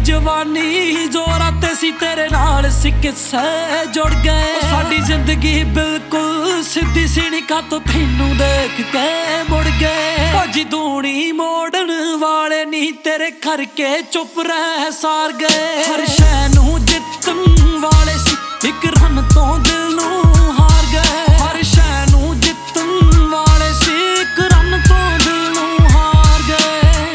जवानी जोरा ते सी तेरे नाल सी किस्से जुड़ गए। साडी जिंदगी बिल्कुल सीधी सी नी कातों तैनू देख के मुड़ गए। भाजी दूनी मोड़न वाले नी तेरे करके चुप रह सार गए। हर शै नू जितन वाले सी एक रन तो दिल नू हार गए। हर शै नू जितन वाले सी एक रन तो दिल नू हार गए।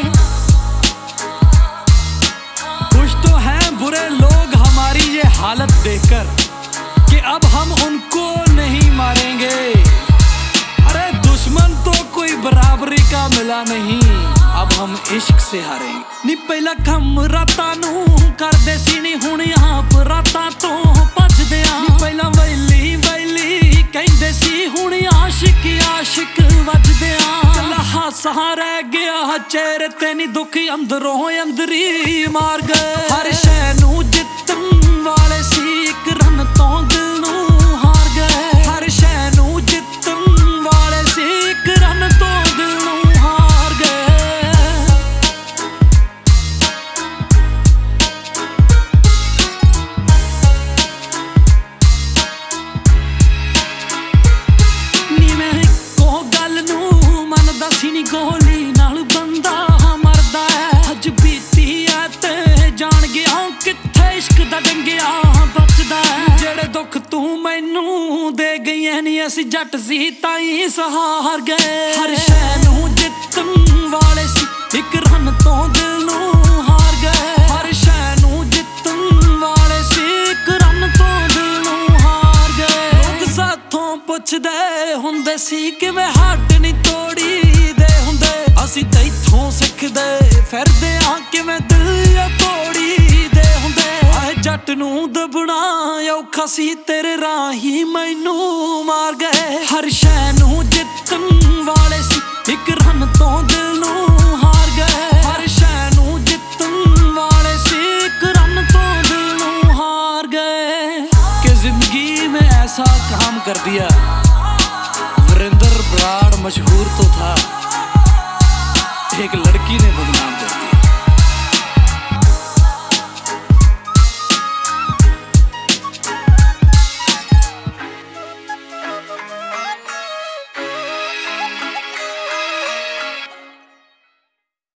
कुछ तो हैं बुरे लोग हमारी ये हालत देखकर कि अब हम उनको नहीं मारेंगे। अरे दुश्मन तो कोई बराबरी का मिला नहीं, अब हम इश्क से हारेंगे। नी पहला कम रातां नू करदे सी नी हुण आप रातां तो भजदे आ। नी पहला वैली वैली कहंदे सी हुण आशिक आशिक वजदे आ। कला हासा रह गया चेहरे ते नी दुख अंदरों अंदरी मार गए। हर शै नू जितन वाले सी एक रन तो दिल नू हार गए। हर शै नू जितन वाले सी एक रन तो दिल नू हार गए। नी मैं इक्को गल नू मनदा सी नी गोली नाल बंदा मरदा है। अज बीती है ते जान गया कित्थे इश्क दा डंगिया बचदा है। जेड़े दुख तू मैनू दे गई नी असी जट सी ताई सहार गए। हर शै नू जितन वाले सी एक रन तो दिल नू हार गए। हर शै नू जितन वाले सी एक रन तो दिल नू हार गए। लोग साथों पुछदे हुंदे सी किवें हट नी तोड़ी दे हुंदे। असी तैथों सिखदे फिरदे आ किवें दिल तोड़ी दे हुंदे। आए जट नू दबना औखा सी तेरे राही मैनू मार गए। हर शै नू जितन वाले सी एक रन तो दिल नू हार गए। हर शै नू जितन वाले सी एक रन तो दिल नू हार गए। कि जिंदगी में ऐसा काम कर दिया, वीरेंद्र बराड़ मशहूर तो था, एक लड़की ने बदनाम